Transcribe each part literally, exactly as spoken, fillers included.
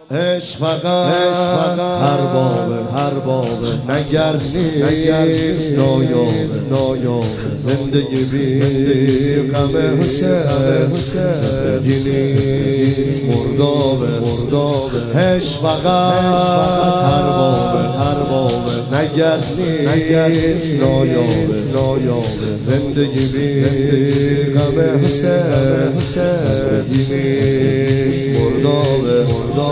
عشق فقط هر بابه هر بابه نگر نیست نایابه زندگی بی غم حسین زندگی نیست مردابه عشق فقط هر بابه هر بابه نگر نیست نایابه زندگی بی غم حسین زندگی نیست مردابه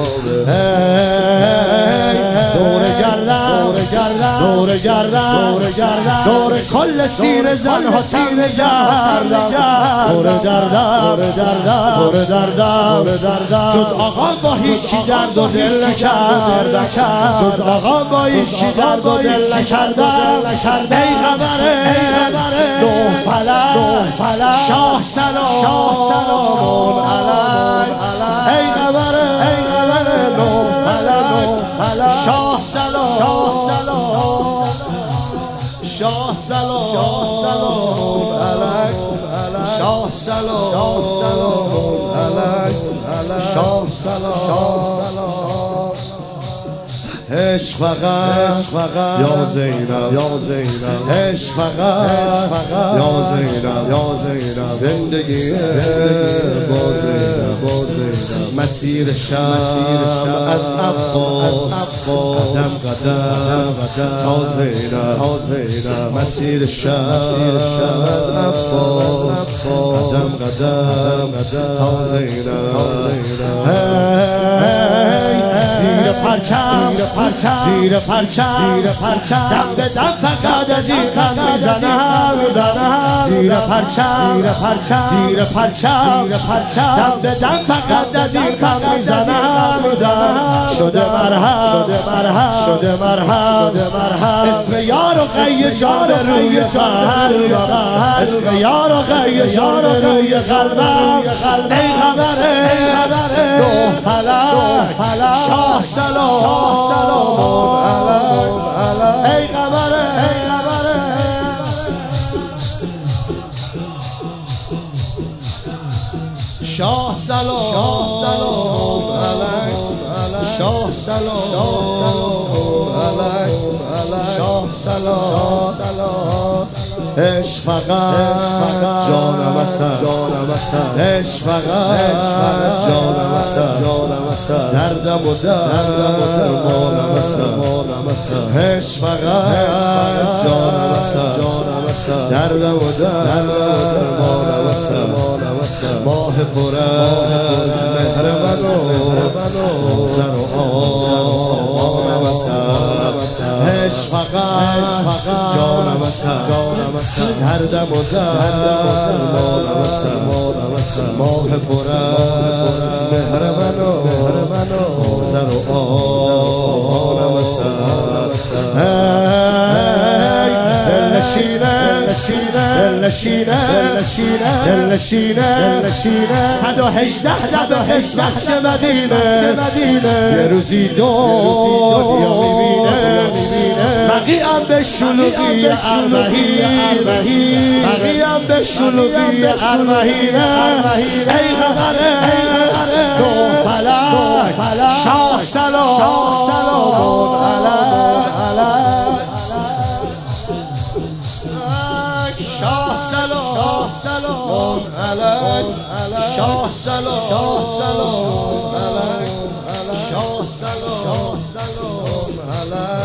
دور گردن دور گردن دور کل سینه زن ها تن گردن دور دردم دور دردم جز آقا با هیچ کی درد و دل نکردم جز آقا با هیچ کی درد و دل نکردم ای قمر نه فلک شاه سلام علیک ای قمر شاه سلام شاه سلام علیک شاه سلام علیک شاه سلام عشق فقط یا زینب یا زینب عشق فقط یا زینب یا زینب زندگی با زینب مسیر شب از عباس قدم قدم تا زینب مسیر شب از عباس قدم قدم تا زینب زیر پرچم زیر پرچم دم به دم فقط از این کن میزنم زیر پرچم زیر پرچم دم به دم فقط از این کن میزنم شده مرهم شده مرهم اسم یار و قی جان به روی قلبم اسم یار و قی جان به روی قلبم ای قمر نه فلک شاه سلام علیک ای قمر شاه سلام علیک شاه سلام علیک شاه سلام عشق فقط جانم اصل عشق فقط جانم اصل دردم و درمانم اصل عشق فقط جانم اصل دردم و درمانم اصل ماه پر از مهر منو زن و آمانم اصل عشق فقط جانم اصل دردم و درمانم اصل ماه پر از مهر منو زن و آمانم اصل دل نشینه دل نشینه صد و هجده صد و هجده بخش مدینه یه روزی دنیا میبینه بقیم به شلوغی اربعین بقیم به شلوغی اربعین ای قمر نه فلک شاه سلام علیک شاه سلام علیک شاه سلام علیک شاه سلام علیک